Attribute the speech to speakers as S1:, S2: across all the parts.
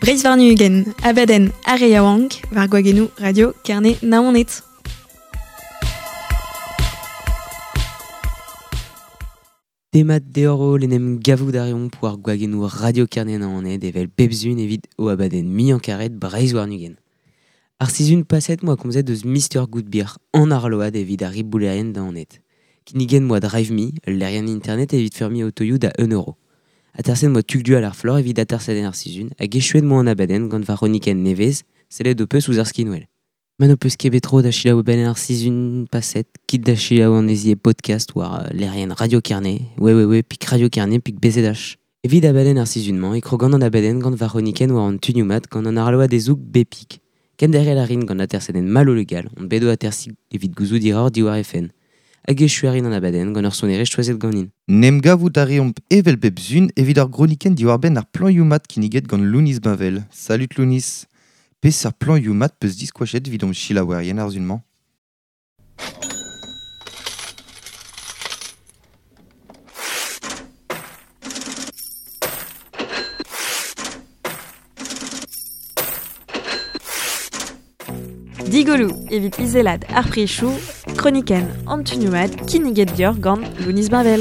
S1: Breizh-Warnugen, abaden areiaouank, war gwagenu radio kerne naonet.
S2: Demat deoro lenem gavout arion poar gwagenu radio kerne naonet evel pepzun evit o abaden mi-an-karet Breizh-Warnugen. Ar sizun paset moa komzet eus Mr. Good Beer an arload evit a riboulerien daonet. Kinigen moa Drive Me, l'erien internet evit fermi autoioù da €1. Atersen moa tugdu al ar flor evit atersen ar sizun, hag echuet moa an abaden gant varoniken nevez, sellet o peus ouz ar skinwell. Man o peus kebetro da chilaou ben ar sizun paset, kit da chilaou an ezie podcast war l'erien radio kerne, pik radio kerne pik bezedach. Evit abaden ar sizunman, e krogan an abaden gant varoniken war an tuniomat gant an arload ezouk bepik. Ken derre la rin gant atersen malo legal, on bedo atersik evit gouzout diror diwar efen. Hag echuarin an abaden gant ur sonere choazet ganin.
S3: Nem gavout ariomp evel pepzun evit ar groniken diwar ben ar plan youmat kiniget gant Lounis Bavel. Salut Lounis. Pes ar plan youmat peus diskoachet vidom chilaouerien ar zunman.
S1: Digolou evit izelad ar prichou, kroniken antunioat kiniget dior gant Lounis Bavel.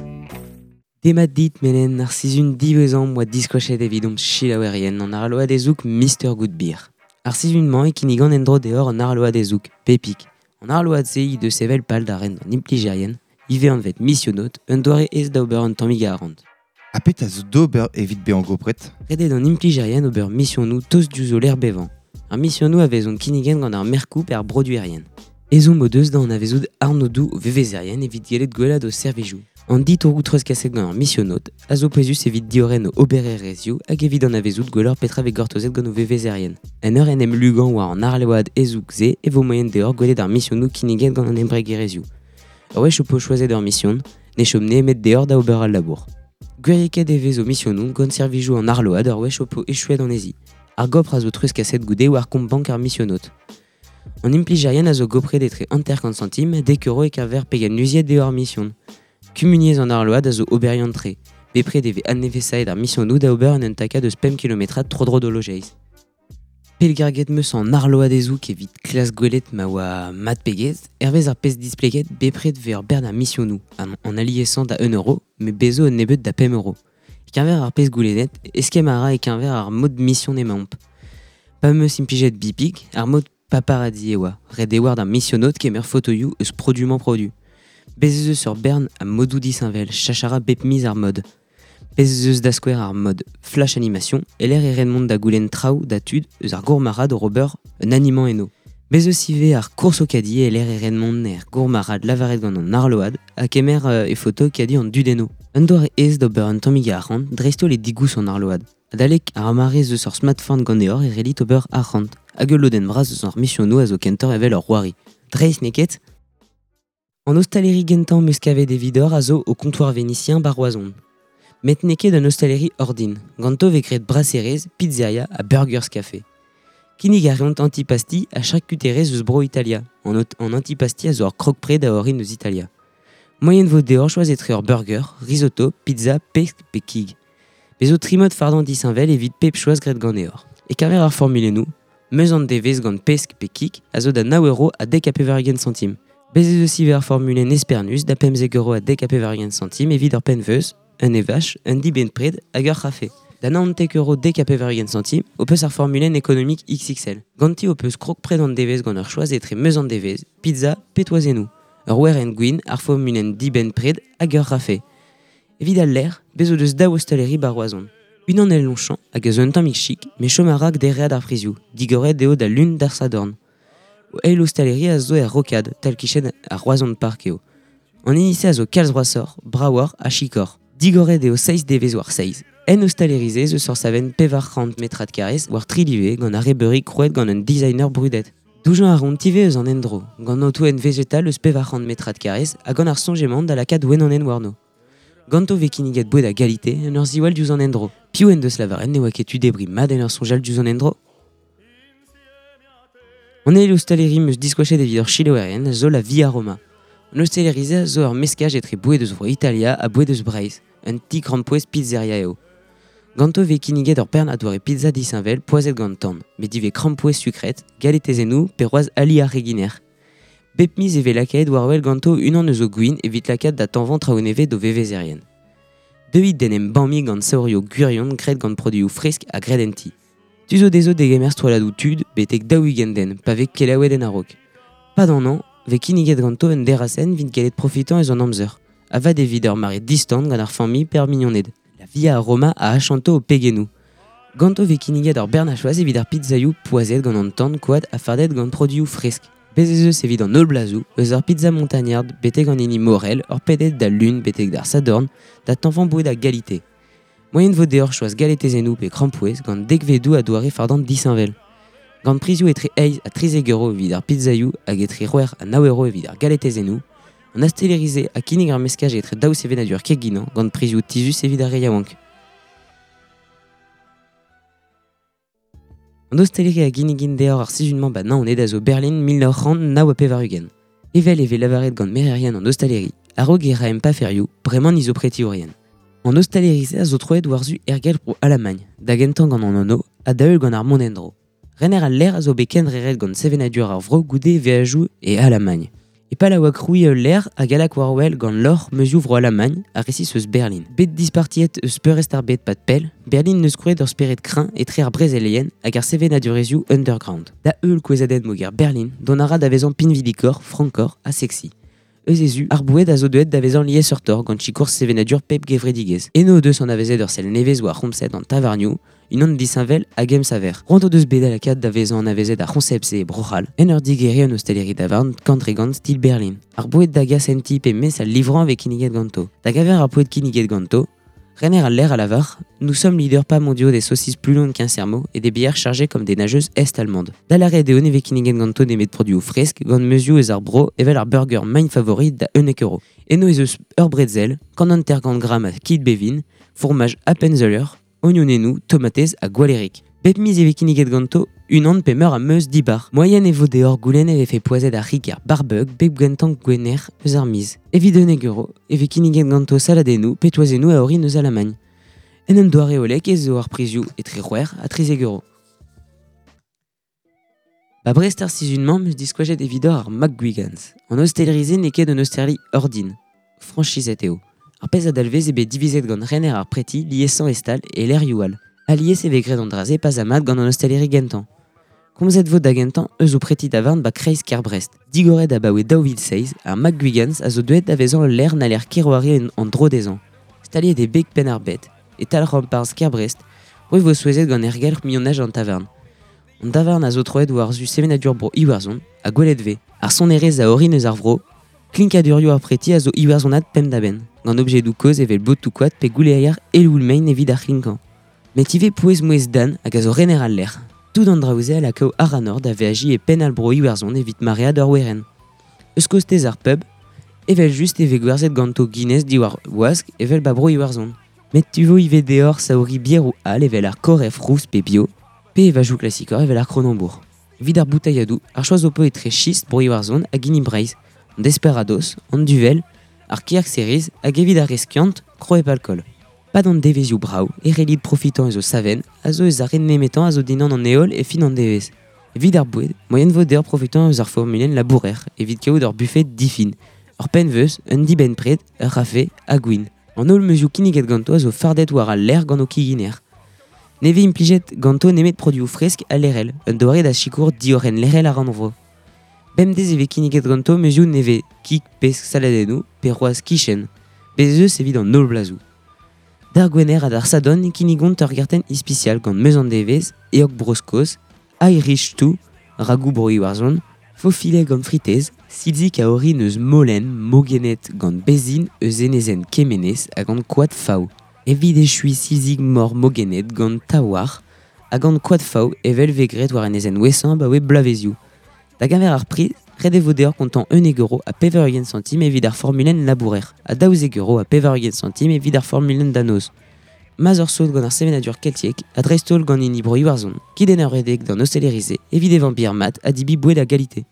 S2: Demat dit menen ar sizun divezan moa diskoachet evidom chilaouerien an arload ezouk Mr. Good Beer. Ar sizunman e kinigan endro deor an arload ezouk pepik. An arload zei de sevel pal da ren an impligerien, ive an vet missionot, un doare ez da ober an tamiga arant.
S3: Apet a zo d'ober evit be an gopret.
S2: Redet an impligerien ober mission nou tos du zo l'er bevan. Ar mission nou avezon kinigen gant ar merkou per broduerien. Ezon modeus da an avezout arnodou o vevezerien evit gelet gwelad o servijou. An dit o routreuz kaset gant ar missionot, a zo pezus evit dioren o obererezioù hag evit an avezout gwellor petra ve gortozet gant o vevezerien. En ur enem lugan war an arload ezouk ze evo moyen deor gwelet ar missionou kinigen gant an embregerezioù. Ur wech o po choazet ur mission, ne chom ne emet deor da ober al labour. Gweriket evez o missionou gant servijou an arload ur wech o po echuet an ezi. Ar gopr a zo treuz kaset goude war kombank ar missionot. An impligerien a zo gopre detre anter 50 centimes dek euro e kaver pegen luziet deor mission. Kumuniez an arload a zo oberian tre. Bepre deve annevesaet ar missionou da ober an entaka deus pem kilometrat tro-dro do lojeiz. Pelgarget meus an arload ezouk evit klas gwelet ma oa mat pegez, hervez ar pez displeget bepret ve ur bern ar missionou, an aliesant da €1, me bezo an nebet da pem euro. Kenver ar pez goulenet, eskem ara e kenver ar mod mission emaomp. Pa meus impliget bipik, ar mod paparazzi e oa, red e war d'ar missionot kemer fotoioù eus produment produ. Bezeus sur bern a modou disinvel, chachara bep miz ar mod. Bezeus da skwer ar mod flash animation, e l'air e renmont da goulen traoù da tud eus ar gourmarad o rober un animant eno. Bezeus ive ar course o kadi e l'air e renmont er gourmarad lavaret gant an arload, a kemer e foto kadi an dudeno. Un doare ez d'ober un tamiga arrant, dresto le digous an arload. Adalek ar amarez eus ur smartphone gant eor e relit ober arrant. Hag loden braz eus ar missionou a zo kentor evel ur roari. Dreiz neket? An ostaleri gentan meus kavet evidor a zo o comptoir vénitien baroazon. Met neket d'un ostaleri ordin, ganto vekret brasserez, pizzeria a Burgers Café. Kinig ariont antipasti a charcuterez eus bro Italia, an antipasti a zo ur krokpre da orin eus Italia. Moyen vo deor choazetre ur burger, risotto, pizza, pesk pe kig. Bezo trimod fardan disinvel evit pep choaz gret gant eor. E kaver ar formule nou, meus an devez gant pesk pe kig a zo da 9 euro a 10 centimes. Bezez aussi ver formule nespernus da pem zeg euro a 10 centimes evit ur penveus, un evache, un diben pred hag ur rafe. Da 90 euro 10 centimes, o peus ar formule économique XXL. Ganti o peus krok pred an devez gant ur choazetre meus an devez, pizza pe toazenou. Ur wer en gwin ar formule diben pred hag ur rafe. Evit al l'air, bezo deus da ostaleri baroazon. Un an el lonchamp hag eus un tammig chic, me chomarak derread ar friziou, digoret deo da lun d'ar sadorn. O eil ostaleri a zo er rokad, tal kichet ar roazon park eo. An inice a zo kalz brasor, brawar a chikor. Digoret eo 6 devez war 6. En ostalerize eus ur saven pevar 30 metrat karez war trilive gant ar reberik krouet gant un designer brudet. Doujan a rontive eus an endro, gant noto en vegetal eus pevar 30 metrat karez a gant ar sonjement da lakad wen an en warno. Ganto ve kiniget boued a galite en ur ziwal diouz an endro. Piou en deus lavaren ne oa ket tu debri mad en ur sonjal diouz an endro. On eil ostaleri meus diskoachet evit ur chilaouerien zo la Via Roma. An ostalerize zo ur meskaj etre boued eus vro Italia a boued eus Breizh, un tik rampouez pizzeria eo. Ganto ve kiniget ur pern adoare pizza disinvel poazet gant tan, met dive krampouez sucret, galetezenou, peroaz ali ar reginer. Bep miz eve lakaet warwell ganto unan eus o gwin evit lakat da tanvan traouneve do vevezerien. Deuit denem bammi gant saorio gwirion gret gant produioù fresk a gredenti. Tuzo dezo degemers toaladou tud, betek daouigen den, pavek kelaouet en arok. Pas d'an an, ve kiniget ganto en derasen vint galet profitant ez an amzer. Avad evit ur mare distant gant ar fammi per mignoned. La via a Roma a achanto o pegenou. Ganto ve kiniget ur bernachoaz evit ar pizzaiou poazet gant an tan koad a fardet gant produioù fresk. Bez eus evit an ol blazou, eus ar pizza montagnard betek an ini morel, ur pedet da lun betek d'ar sadorn, da tanfan boued a galite. Moyen vo deor choaz galetezenou pe krampouez gant dekvedou a doare fardant disinvel. Gant prizioù etre eiz a 30 euro evit ar pizzaiou hag etre roer a 9 euro evit ar galetezenou, an astelerize a kinnig ar meskaj etre daou sevenadur keg ginan gant prizioù tizus evit ar reiaouank. An osteleri a ginigin deor ar sizunman ba nan on ed a zo Berlin 1900 na oa pevarugen. Evel eve lavaret gant mererien an ostaleri, a rog e raem pa ferioù, bremañ izo preti orien. An ostalerize a zo troet war-zu ergel pro Alamagne, da gentan gant an anno, a daeul gant ar monendro. Renner al ler a zo beken reret gant sevenadur ar vro goude veajou e Alamagne. E pa la oa kroui ul ler a galak warwell gant lor meuzioù vro Alamagne a resis eus Berlin. Bet dispartiet eus peurest ar bet pat pel, Berlin neus krouet ur speret krin etre ar brezelien hag ar sevenadurezioù underground. Da eul kouezadet moger Berlin, don a ra da vezan pinvidikor, frankor a sexy. Eus ezu, ar boued a zo deuet da vezan liez ur tor gant chikour sevenadur pep gevredigez. Eno deus an a vezet ur sel nevez oa romset an tavarniou, unan disinvel a gem saver. Ronto deus bet a kat da vezan an a vezet a ronsepse e brochal, en ur digeri an ostaleri davarn kantregant stil Berlin. Ar boued da gas en tip e mes al livran ve kiniget ganto. Da gaver ar boued kiniget ganto, Renner al ler à lavar, nous sommes leaders pas mondiaux des saucisses plus longues qu'un sermot et des bières chargées comme des nageuses est-allemandes. Da l'arrêt de oneve kinigen ganto demet produits fresk, gant meuzio eus ar bro, evel ar burger main favorit da 1 euro. Eno ez eus ur bretzel, kanant tergant gram a kit bevin, fromage appenzeller, oignonenou, tomatez a gwalerik. Bep miz eve kiniget ganto, unan pe meur a meuz dibar. Moyen evo deor goulen eve fe poazet ar rik ar barbug, bep gwentank gwener eus ar miz. Evi 2 euro, eve kiniget ganto saladenou, pe toazenou a ori neus Alamagne. En em doare olek ez zo ar prizioù etre roer a 30 euro. Ba brest ar sizunman meus diskouajet evidor ar McGuigans. An ostelerize ne ket un osterli ordin. Franchizet eo. Ar pez adalvez ebe divizet gant Renner ar preti liesan estal e l'air youal. Alié se vegret an draze pas amat gant an ostaleri gentan. Komzet vo da gentan eus o preti davarn ba kreiz ker Brest. Digoret da baoe daovid seiz, ar McGuigans a zo deuet da vezan l'air na l'air kiroari an dro dezan. Staliet e beg pen ar bet, et tal ramparz ker Brest, roi vo souezet gant ergel mionnaj an tavarn. An tavarn a zo troet war zu sevenadur bro iwarzon, a gwelet ve. Ar son erez a ori neus ar vro, klinkadurio ar preti a zo iwarzonat pem da ben. Gant objet dou koz evel bot toukoat pe gouleaiar eloul mein evit ar klinkan. Met ive pouez mouez dan hag a zo Renner al ler. Tout an draouze a la kao ar anor da veaji e pen al bro iwarzon evit maread ur weren. Eus kostez ar pub, evel just eve gwerzet ganto Guinness diwar oask evel ba bro iwarzon. Met tuvo ive deor saori bier ou al evel ar koref rous pe bio, pe evajou klassikor evel ar Kronenbourg. Vid ar boutaiadou, ar choaz opo etre schist bro iwarzon hag gini breiz, an desperados, an duvel, ar kirk seriz hag evit ar reskiant kroep alkol. Pas d'an devezioù brau, e relid profitant ezo saven, a zo eus ar ren nemetan a zo dinan an eol e fin an devez. Evit ar boued, moyen vo deor profitant eus ar formulen labourer, evit kaout ur buffet difin. Ur pen veus, un di ben pred, ur rafe, a gwin. An ol meuzioù kiniget ganto a zo fardet war al ler gant o kiginer. Neve implijet ganto nemet produioù fresk a lerel, un doare da chikour dioren lerel ar an vro. Bemdez eve kiniget ganto meuzioù neve kik pesk saladenou, pe roaz kichen. Bez eus evit an ol blazou. D'ar gwener a d'ar sadon kinigont ur garten ispicial gant meus an devez, eok broskoz, airich tou, ragou bro iwarzon, fo filet gant fritez, silzik a ori neus molen, mogenet gant bezin eus enezen kemenez a gant koad fao. Evit echui silzik mor mogenet gant tawar, a gant koad fao evel vegret war enezen wesan ba oe blavezioù. Da gaver ar priz, red evo deor kontant 1 euro a pevarugen centime evit ar formulen labourer, a 12 euro a pevarugen centime evit ar formulen danoz. Maz ur saut gant ar sevenadur keltiek, a dreistol gant ini bro iwarzon, kiden ur redek d'an ostelerize, evit evan bir mat a dibi boued a galite.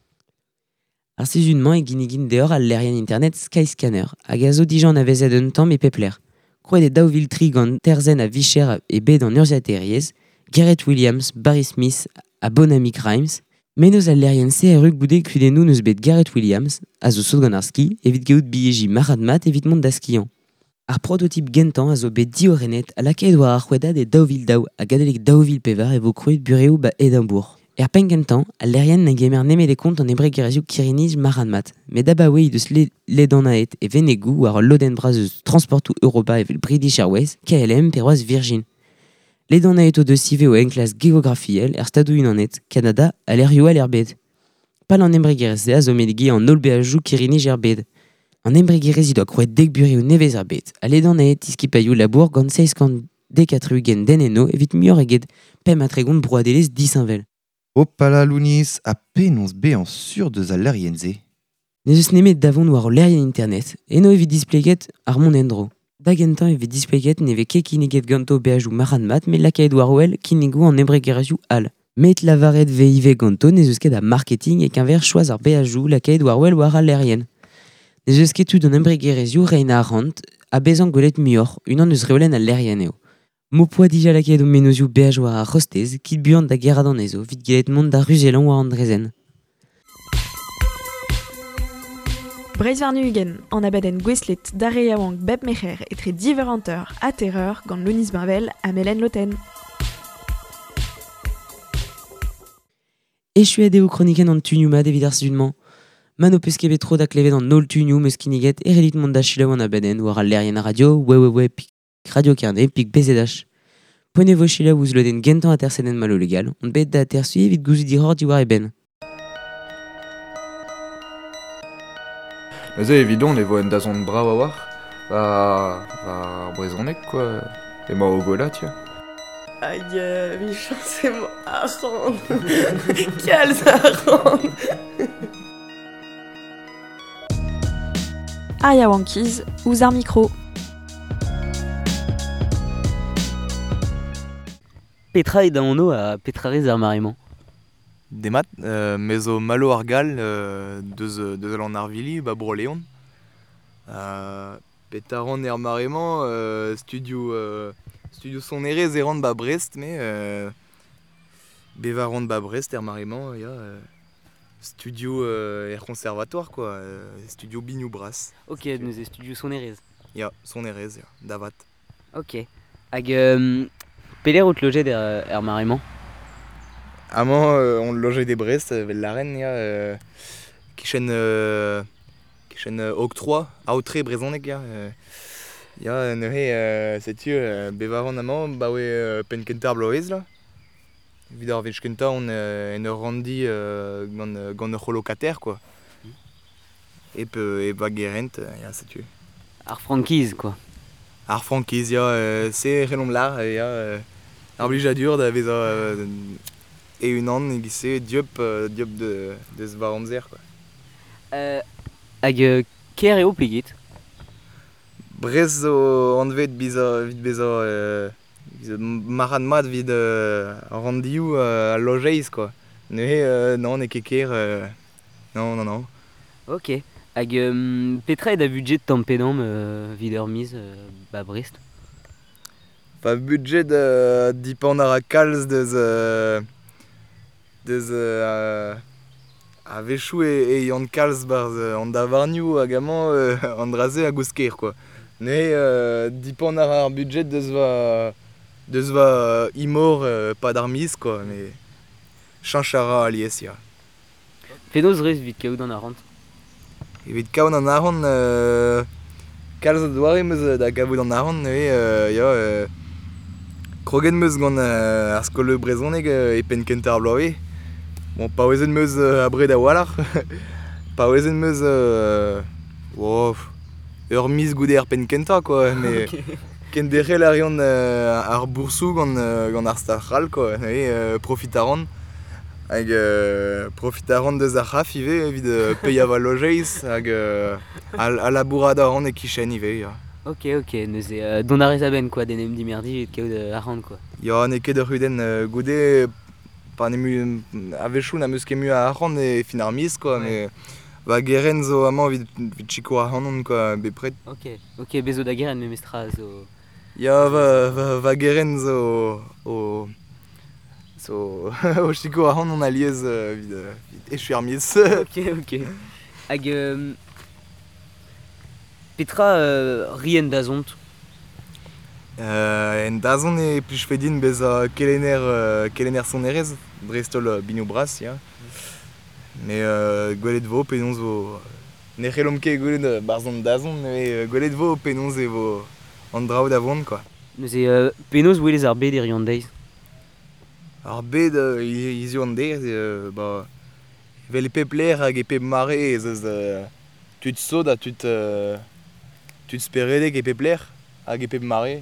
S2: Ar sizunman e ginigin deor al lerien internet Skyscanner, hag a zo dijan a vezet un tamm e pepler. Croet e daouvil tri gant terzen a vicher e bet an urziateriez, Gareth Williams, Barry Smith a Bonami Grimes, mais neus al lerien CRU goude kudennou neus bet Gareth Williams, a zo saut gant ar ski, evit geout bieji marad mat evit mont da skiant. Ar prototype gentan a zo bet diorenet a lakaet war ar c'hwedad e daouvil daou a gadelek daouvil pevar e vo kruet bureoù ba Edimbourg. Pen gentan, al lerien na gemer neme de kont an ebre gerezioù kirinij marad mat, met dabaoue i deus ledan aet e venegou war loden braz eus transportou Europa evel British Airways, KLM peroaz Virgin. Ledan aet o deus sive o enklas geografiel stadou unanet, Canada a lerioù al erbed. Pal an ebre gereze a zo medegi an olbeajoù kirinij erbed. An ebre gerezi doa krouet dek bureoù nevez erbed, a ledan aet iskipaiou labour gant 6 dekatru gen den eno evit muioc'h eget pem atregont broadelez disinvel.
S3: Opala Lounis, a penons be an sur deus al lerienze.
S2: Ne eus nemet davon war o lerien internet, eno evit displeget ar mont endro. Da gentan evit displeget neve ket kiniget ganto beajoù marad mat, met lakaet war ouel kinigou an ebre gerezioù al. Met lavaret veive ganto ne eus ket a marketing e qu'un ver choaz ar beajoù lakaet war ouel war al lerien. Ne eus ket tud an ebre gerezioù reina ar rant, a bezan gwelet muioc'h, unan eus reolenn al lerien eo. Mo poa dija lakaet o menozioù beaj war ar rostez, kit buant da gerad an ezo, vit gelet mont da ruzelan war an drezen.
S1: Breiz war nugen, an abadenn gweslet dare yaouank bep mecher etre diveranteur a terreur gant Lounis Bainvel a melen loten.
S2: Echuet eo kroniken an tunioù mat evit ar sudman. Man o peus ket bet tro da klevet an nol tunioù meus kiniget erelit mont da chilaou an abadenn war al lerien radio, pik Radio Carnet, pik BZH. Pone vo chilaou ouz loden gentan a tersenen malo legal, on bet da tersu evit gouzou diror di war e ben.
S4: Mais évident, les voix da zon bra war va brezonek quoi. Et moi au gola tiens.
S5: Aïe, Michel, c'est moi à rendre. Quels à rendre.
S1: A yaouankiz, ouz ar micro.
S2: Petra e da anno a petrarez ar mariman.
S6: Demat, mezo malo ar gal deus an arvili, ba broleon. Petaran er mariman, studio sonerez erant ba Brest, mais bevarant ba Brest er mariman, ya studio er conservatoire, quoi, studio Bignou Brass.
S2: Ok, nous e studio sonerez.
S6: Ya, sonerez, ya, davat.
S2: Ok. Hag peler out lojet er mariman.
S6: Amañ on loge des Brest, vel laren, ya, kichen octroi, aotre brezonek, ya. Ya, neuhe, setu, bevarant amañ, ba oe penkentar bloez, la. Vidar vechkenta, on en randi gant ur colocater, quoi. E ba gerent, ya, setu.
S2: Ar frankiz, quoi.
S6: Ar frankiz, ya, se relom lar, ya, ar blijadur da vez e unan egise diop deus varanzer, quoi.
S2: Hag ker eo plegit?
S6: Brez zo anvet vid bezo marad mat vid randioù a lojeiz, quoi. Neuhe, non, ne ket ker, non.
S2: Ok. Hag petra e da budget tampedam vid ur miz ba Brest?
S6: Pa budget dipan ar a kalz deus a vechou e yon kalz barz an da varnioù hag amañ an draze a gousker, quoi. Ne dipan ar budget deus va imor pa d'ar miz, quoi, mais chanchara alies, ya.
S2: Penaos rez vid kaout an arant?
S6: Evit kaout an arant, kalz a doare meus da gavout an arant, ya, kroget meus gant ar skol brezonek e penkentar bloawe. Bon, pa oezen meus abred a walar. Pa oezen meus ur miz goude ar penkenta, quoi. Mais ken derre larion ar boursou gant ar stachal, quoi. Profitaran. Hag profitaran deus ar c'haf ive evit peiav a lojeiz hag a labourad a ran e kichen ive, ya.
S2: Ok, neus e donarez a ben, quoi, denem dimerdi et kaout a ran, quoi.
S6: Ya, ne ket ur ruden goude pa nemu a vechou na meus ket mu a ran e fin ar miz, quoi, mais va geren zo amañ vid chiko a ranon, quoi, bepred.
S2: Ok, bezo da geren me mestra zo
S6: Ya va geren o chiko a ran on a liez vid echuermiez.
S2: Ok. Hag petra rien da zont.
S6: En dazon e plujfedin bez a kelener sonerez, Brestol binou bras, ya. Me gwelet vo penons vo... Ne c'hellom ket gwelet barzon dazon, me gwelet vo penons e vo an draoù da vont, quoi.
S2: Neuze penaos ouelez ar bed erion deiz.
S6: Ar bed izio an der, ba... Vel e pep ler hag e pep mare ez eus tud sod a tud speredek e pep ler hag e pep mare.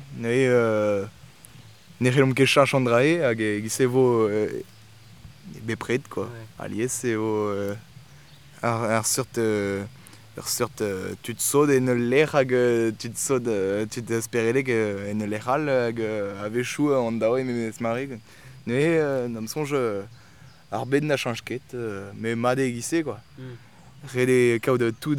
S6: Ne c'hellom ket chach an drae hag e gise vo bepred, quoi.
S2: Ouais.
S6: Alies e vo ar seurt tud sod en ul ler hag tud sod tud speredek en ul lerral hag a vechou an daoe memez mare. Nam sonj ar bed na chanj ket, me mat e gise, quoi. Rede kaout tout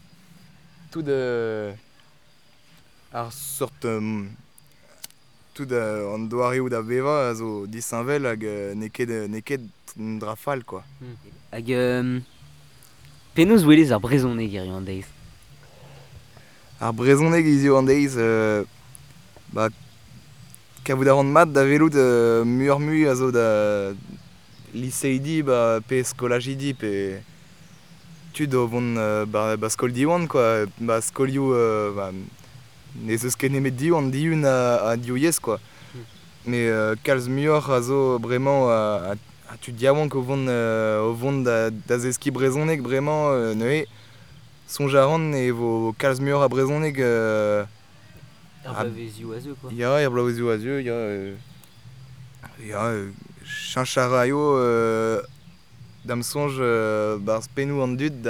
S6: ar sort tout an doarioù da beva a zo disanvel hag neket drafal, quoi.
S2: Hag penaos ouelez ar brezhoneg erion deiz.
S6: Ar brezhoneg izio an deiz, ba kavout a ran mat da velout muur-mu a zo da liseidi pe skolajidi pe tud o vont ba skol diwan, quoi. Ba skolioù ne eus ket nemet diwan diun a dioiez, quoi. Me kalz muor a zo bremañ a tud diawank o vont da zeski brezhoneg bremañ neuze sonj a ran e vo kalz muor a brezhoneg
S2: Ar bavezioù a zeu, quoi.
S6: ya er blaoezioù a zeu, ya chanchara yo dam sonj barz penou an dud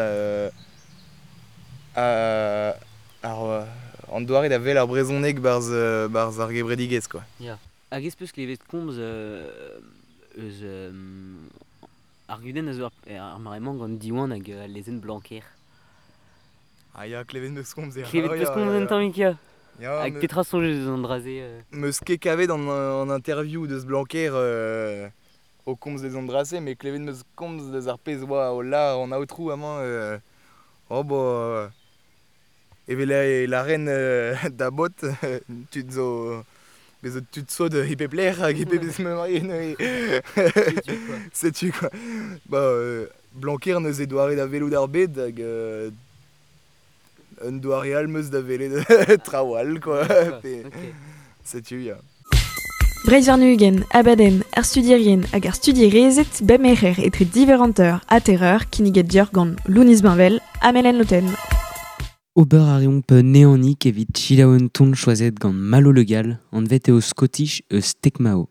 S6: an doare da vel ar brezhoneg barz ar gebredigez, quoi.
S2: Hag ez peus klevet komz eus ar guden a zo ar maremañ gant diwan hag lezen blanker.
S6: Ya klevet meus komz
S2: Klevet peus komz en tammig, ya.
S6: Ya,
S2: Hag petra sonjez eus an draze.
S6: meus ket kavet an interview deus blanker o komz deus an draze, me klevet meus komz deus ar pezh oa o la an aotrou amañ evel la ren da bot tud zo bezo tud sod e pep ler hag e pep eus me marien setu, quoi. Ba blanker neus e doare da velout ar bed hag un doare almeus da velet trawal, quoi. Setu, ya.
S1: Breizh-Warn-Ugent, abadenn, ar studierien hag ar studierezet bep merc'her etre diveranteur a terreur kinniget dior gant Louniz Bainvel a Melen-Loten.
S2: Ober a reomp neannik evit chilaouen ton choazet gant Malo Legal an vet eo Scottish eus Tekmao.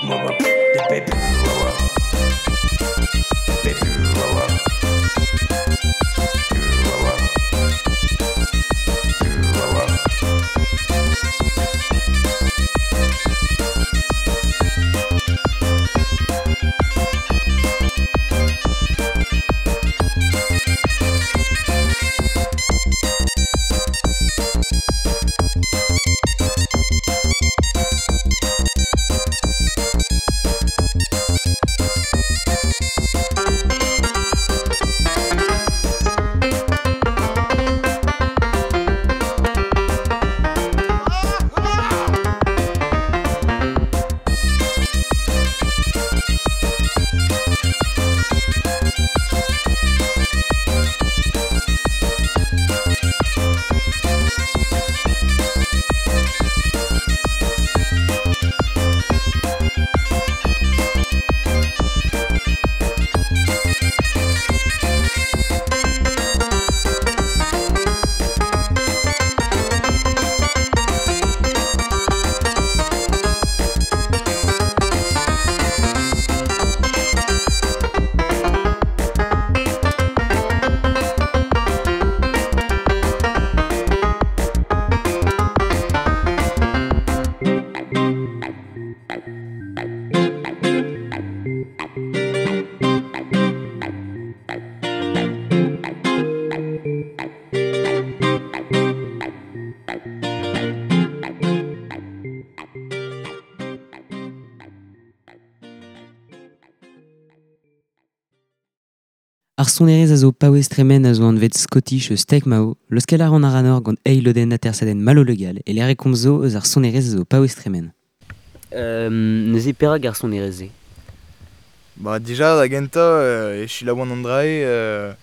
S2: Ar sonerez a zo paouez tremen a zo an vet Scottish steak mao, l'eus kelar an aranor gant eiloden atersaden malo legal, e l'ere kom zo eus ar sonerez a zo paouez tremen.
S7: Neuze perak ar sonereze.
S6: Bah déjà da genta e chilaouan an drae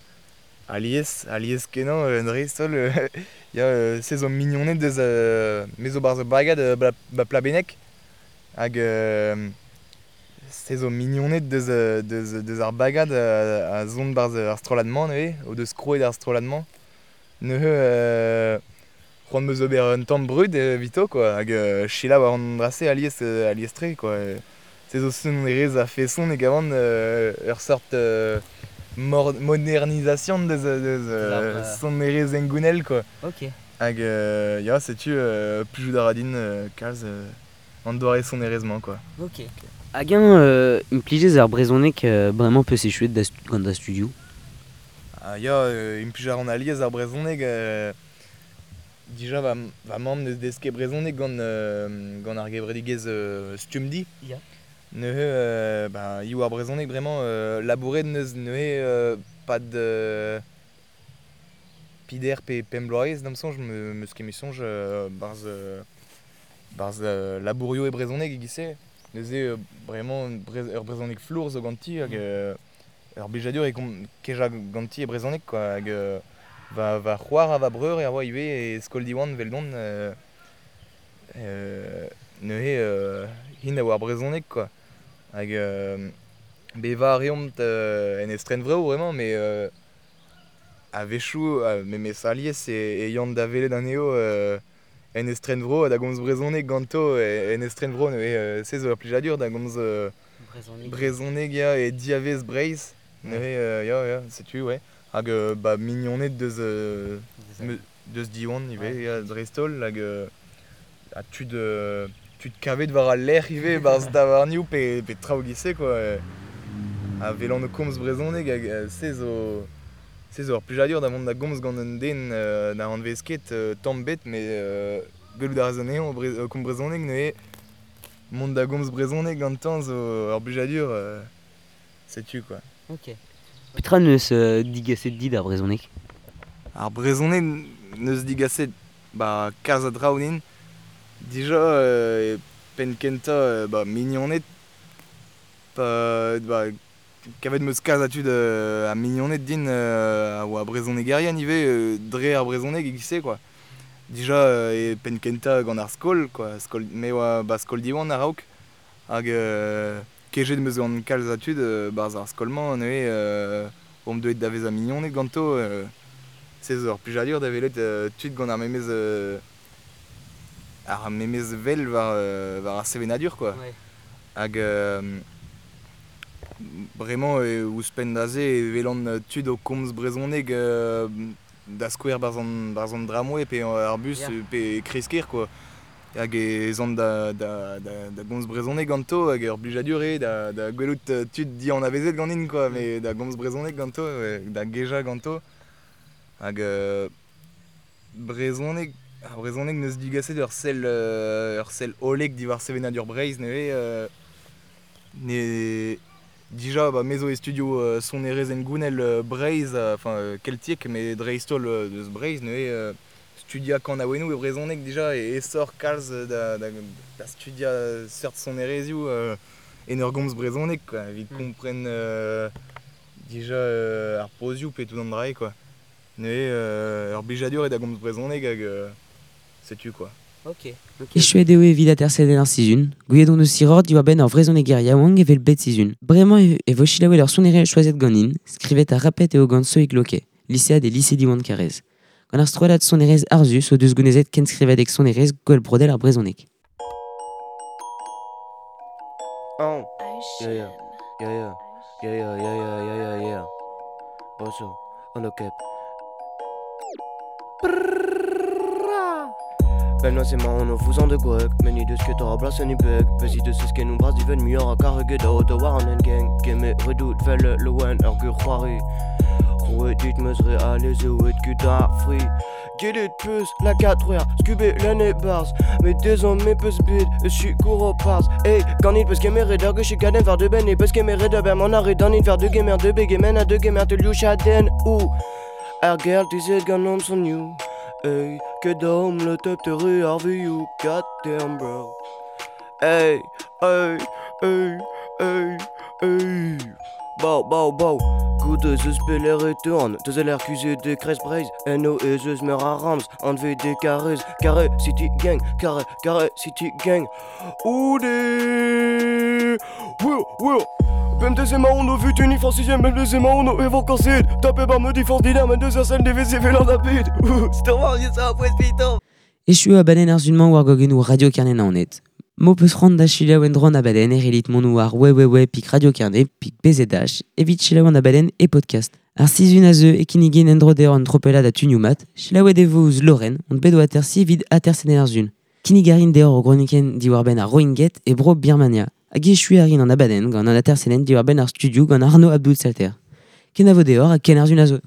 S6: alies kenan en dreistol ya se zo mignonet deus mezo bar zo bagad plabenek hag se zo mignonet deus ar bagad a zont bar ar stroladman o deus skroet ar stroladman neuze c'hoant meus ober un tamm brud vito quoi hag chilaou an drase alies tre quoi. Se zo sonerez a feson e gavant ur sort modernisation deus sonerez engounel quoi.
S7: Ok.
S6: Hag ya setu plijout a radin kalz an doare sonerezman quoi.
S7: Ok. Hag-eñ implijez ar brezonek bremañ peus echuet gant da studio.
S6: Ya implijar an aliez ar brezonek dija va mamm neus deske brezonek gant ar gevredigez stumdi.
S7: Ya.
S6: Neuze iou ar brezonek bremañ labouret neuze pad pider pe pembloarez damsonj meus ket mesonj barz labourio e brezonek egise. Neuze bremañ ur brezonek flour zo ganti hag ur bejadur keja ganti e brezonek quoi hag va c'hoar a va breur e a oa ive e skoldiwan vel don neuze hin a oa ar brezonek quoi. Hag beva a reomp en estren vreo bremañ mais a vechou mes alies e yann da velet aneo en estren vreo da gomz brezonek ganto en estren vreo neuze se zo ur plijadur da gomz brezonek ya e diavez breiz neuze ya setu ouais hag mignonet deus diwan ive ya dreistol hag a tud kavet war al lec'h ive barz da warnioù pe traoù gise quoi. A velan o komz brezonek hag se zo ur plijadur da mont da gomz gant un den da an vezket tamm bet mais gallout a rezonean kom brezonek neuze mont da gomz brezonek gantañ zo ur plijadur setu quoi.
S7: Ok. Petra neus digaset dit ar brezonek?
S6: Ar brezonek neus digaset kalz a draounin. Dija pen kenta mignonet kavet meus kalz a tud a mignonet din a oa brezonek erian ive dre ar brezonek egise quoi. Dija pen kenta gant ar skol quoi, me oa skol diwan a raok hag kejet meus gant kalz a tud barz ar skolman neuze om deuet da vez a mignonet ganto se zo ur plijadur da velet tud gant ar memez vel var ar sevenadur quoi.
S7: Ouais.
S6: hag bremañ ouzpenn-aze e velan tud o komz brezhoneg da skouer barzan dramouez pe ar bus pe kreskir quoi. Hag ezan da gomz brezhoneg ganto hag ur bujadur da gwelout tud di an avezet ganin quoi, mais da gomz brezhoneg ganto, da geja ganto. Hag brezhoneg neus digaset ur sel oleg diwar sevenadur Breizh ne dija mezo e studio sonerez en gounel Breizh, enfin keltiek, mais dreistol deus Breizh studia kanaouenou e brezhoneg dija e sor kalz da studia seurt sonerezioù en ur gomz brezhoneg quoi, evit kompren dija ar pozioù pe tout an dra quoi. Ur blijadur e da gomz brezhoneg hag setu quoi.
S7: Ok.
S2: Echuet eo evit a terseden ar sizun, gouiedon eus siror diwar ben ar vrezhoneger yaouang evel bet sizun. Bremañ e vo chilaouet ur sonere choazet ganin, skrivet a rapet eo gant soik loke, lycéad e lycée diwan karez. Gant ar stroelad sonerez arzus o deus gounezet ken skrivet ek sonerez gwell brodel ar brezhonek.
S8: Oh, yeah. Bozo, on the cap. Ben noi c'est marrant, nous faisons de quoi, mais ni de ce que t'auras place ni bug. Vas-y de ce que nous brasse du ven mieux à carreguer de Warren Gang. Game redoute, velle le wen, argue croirie. Rouet dit me réaliser ou est que t'as free. Get it plus, la 4 heures, scubé l'année bars. Mais deux hommes, mais peu speed, je suis court au pass. Hey, quand il peut qu'aimer redder, que je suis cadet vers de ben, et parce qu'aimer redder, ben mon arrêt d'en faire deux gamers, deux big men à deux gamers, de l'ouchaden ou. Er girl, tu sais, gan nom son you. Hey, que d'homme le top de rue, Harvey, you goddamn bro. Hey, Bow. Gute ze speler return, te l'air accusé de Chris Braze, NO et je me rams, en V des carrés, carré City Gang, carré City Gang. Oudé, Will. Même des émans, on a vu une en 6ème, même des émans, on a évoqué. Tapé par me défense d'idée, mais deux scènes DVC vélan d'habit. C'est un ça après putain.
S2: Echuet a baden ar zunman war gogen ou Radio Kernen aonet. Mo peus rand da chilaou en dron a baden relit mon war ouais pik Radio Kernen pik BZH evit chilaou a baden e podcast. Ar sizun a zeu e kinigen en dro deron tropela da tuniomat, chilaou e devouz Loren, on bedo a tersi vid a tersenen ar zun. Kinigarin deor o groniken diwar ben ar Rohinget e bro Birmania. Hag echuet arin an abaden gant an a tersenen diwar ben ar studio gant Arnaud Abdul Salter. Ken a vo deor a ken ar zun a zo.